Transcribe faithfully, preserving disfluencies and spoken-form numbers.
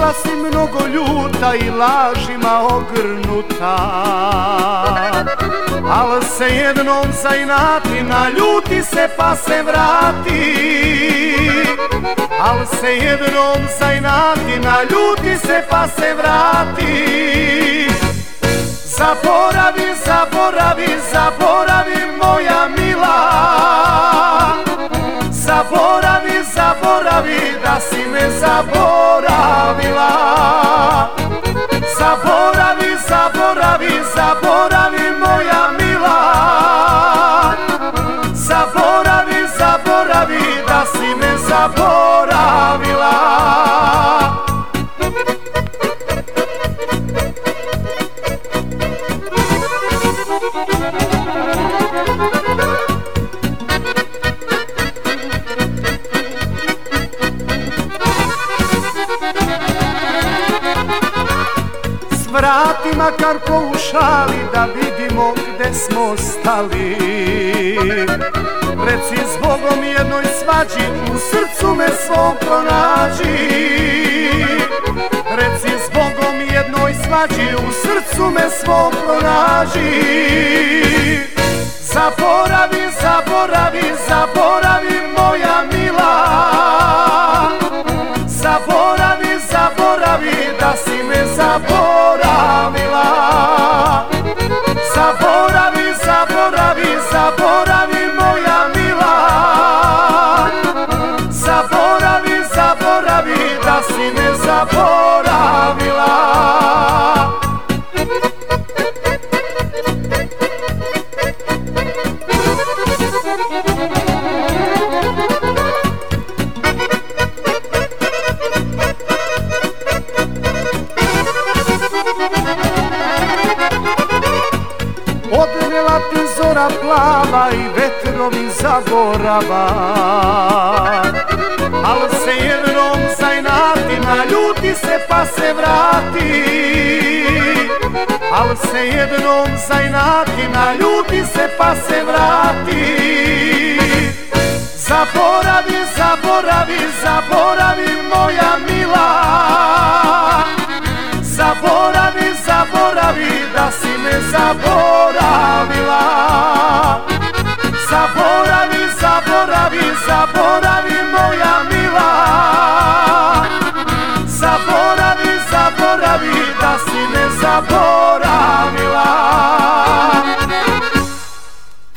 Bila si mnogo ljuta i lažima ogrnuta, al se jednom zainati, naljuti se pa se vrati. Al se jednom zainati, naljuti se pa se vrati. Zaboravi, zaboravi, zaboravi moja mila. Zaboravi, zaboravi da si me zaboravila. Zaboravi, zaboravi, zaboravi moja mila. Zaboravi, zaboravi da si me zaboravila. Vrati makar ko u šali da vidimo gde smo stali. Reci zbogom jednoj svađi, u srcu me svom pronađi. Reci zbogom jednoj svađi, u srcu me svom pronađi. Zaboravi, zaboravi, zaboravi moja mila. Zaboravi, zaboravi da si me zaboravila. Zaboravi, zaboravi, zaboravi moja mila. Zaboravi, zaboravi da si me zaboravila. Odnela ti zora plava i vetrovi zaborava. Al se jednom zainati, naljuti se pa se vrati. Al se jednom zainati, naljuti se pa se vrati. Zaboravi, zaboravi, zaboravi moja mila. Zaboravi, zaboravi da si me zaboravila. Zaboravi, zaboravi, zaboravi moja mila. Zaboravi, zaboravi da si me zaboravila.